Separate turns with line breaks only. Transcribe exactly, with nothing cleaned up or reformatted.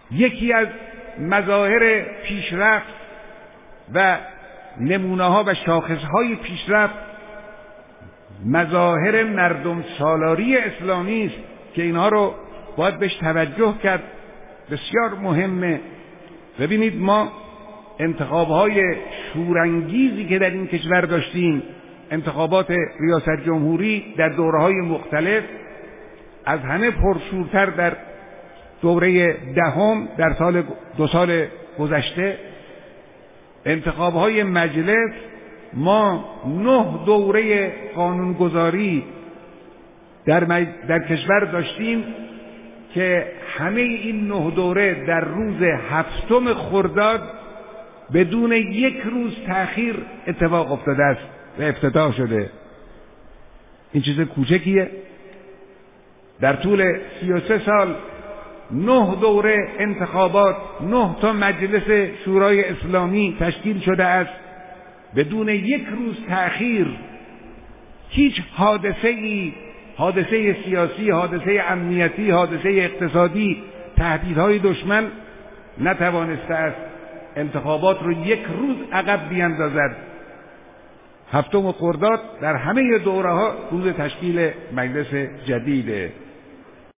یکی از مظاهر پیشرفت و نمونه‌ها و شاخصهای پیشرفت مظاهر مردم سالاری اسلامی است که اینها رو باید بهش توجه کرد. بسیار مهمه. ببینید ما انتخاب‌های شورانگیزی که در این کشور داشتیم، انتخابات ریاست جمهوری در دوره‌های مختلف، از همه پرشورتر در دوره دهم در سال دو سال گذشته، انتخاب‌های مجلس، ما نه دوره قانونگذاری در, مج... در کشور داشتیم که همه این نه دوره در روز هفتم خرداد بدون یک روز تأخیر اتفاق افتاده است و افتتاح شده. این چیز کوچکیه. در طول سی و سه سال نه دوره انتخابات، نه تا مجلس شورای اسلامی تشکیل شده است بدون یک روز تأخیر. هیچ حادثه ای، حادثه سیاسی، حادثه امنیتی، حادثه اقتصادی، تهدیدهای دشمن نتوانسته است انتخابات رو یک روز عقب بیاندازد. هفتم خرداد در همه دوره ها روز تشکیل مجلس جدیده.